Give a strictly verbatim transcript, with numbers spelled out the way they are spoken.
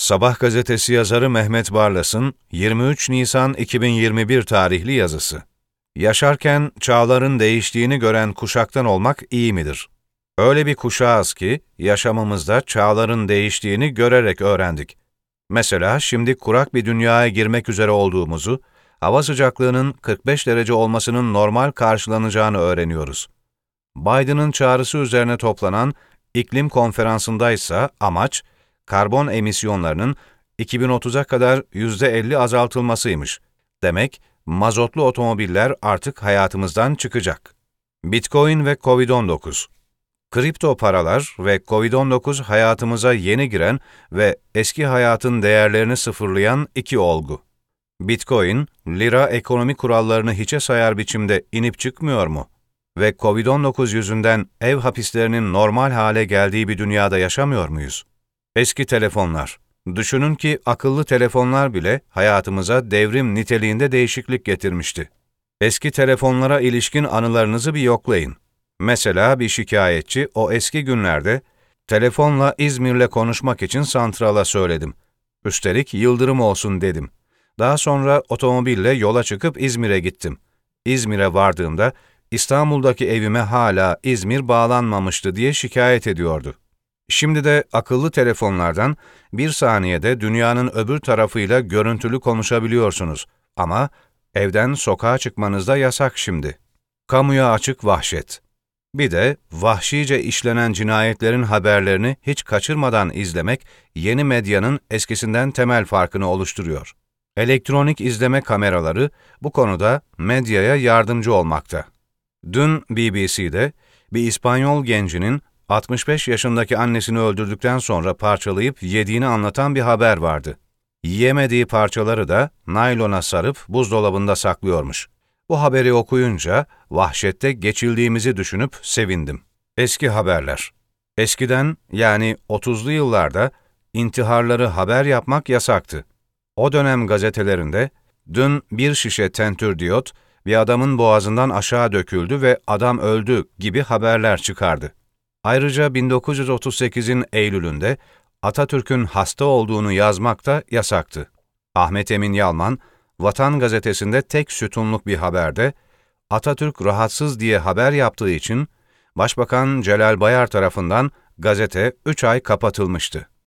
Sabah gazetesi yazarı Mehmet Barlas'ın yirmi üç Nisan iki bin yirmi bir tarihli yazısı. Yaşarken çağların değiştiğini gören kuşaktan olmak iyi midir? Öyle bir kuşağız ki yaşamımızda çağların değiştiğini görerek öğrendik. Mesela şimdi kurak bir dünyaya girmek üzere olduğumuzu, hava sıcaklığının kırk beş derece olmasının normal karşılanacağını öğreniyoruz. Biden'ın çağrısı üzerine toplanan iklim konferansındaysa amaç, karbon emisyonlarının iki bin otuza kadar yüzde elli azaltılmasıymış. Demek, mazotlu otomobiller artık hayatımızdan çıkacak. Bitcoin ve kovid on dokuz. Kripto paralar ve kovid on dokuz hayatımıza yeni giren ve eski hayatın değerlerini sıfırlayan iki olgu. Bitcoin, lira ekonomi kurallarını hiçe sayar biçimde inip çıkmıyor mu? Ve kovid on dokuz yüzünden ev hapislerinin normal hale geldiği bir dünyada yaşamıyor muyuz? Eski telefonlar. Düşünün ki akıllı telefonlar bile hayatımıza devrim niteliğinde değişiklik getirmişti. Eski telefonlara ilişkin anılarınızı bir yoklayın. Mesela bir şikayetçi o eski günlerde, telefonla İzmir'le konuşmak için santrala söyledim. Üstelik yıldırım olsun dedim. Daha sonra otomobille yola çıkıp İzmir'e gittim. İzmir'e vardığımda, İstanbul'daki evime hala İzmir bağlanmamıştı diye şikayet ediyordu. Şimdi de akıllı telefonlardan bir saniyede dünyanın öbür tarafıyla görüntülü konuşabiliyorsunuz. Ama evden sokağa çıkmanız da yasak şimdi. Kamuya açık vahşet. Bir de vahşice işlenen cinayetlerin haberlerini hiç kaçırmadan izlemek yeni medyanın eskisinden temel farkını oluşturuyor. Elektronik izleme kameraları bu konuda medyaya yardımcı olmakta. Dün B B C'de bir İspanyol gencinin altmış beş yaşındaki annesini öldürdükten sonra parçalayıp yediğini anlatan bir haber vardı. Yiyemediği parçaları da naylona sarıp buzdolabında saklıyormuş. Bu haberi okuyunca vahşette geçildiğimizi düşünüp sevindim. Eski haberler. Eskiden, yani otuzlu yıllarda intiharları haber yapmak yasaktı. O dönem gazetelerinde dün bir şişe tentür diyot bir adamın boğazından aşağı döküldü ve adam öldü gibi haberler çıkardı. Ayrıca bin dokuz yüz otuz sekizin Eylül'ünde Atatürk'ün hasta olduğunu yazmak da yasaktı. Ahmet Emin Yalman, Vatan Gazetesi'nde tek sütunluk bir haberde, Atatürk rahatsız diye haber yaptığı için, Başbakan Celal Bayar tarafından gazete üç ay kapatılmıştı.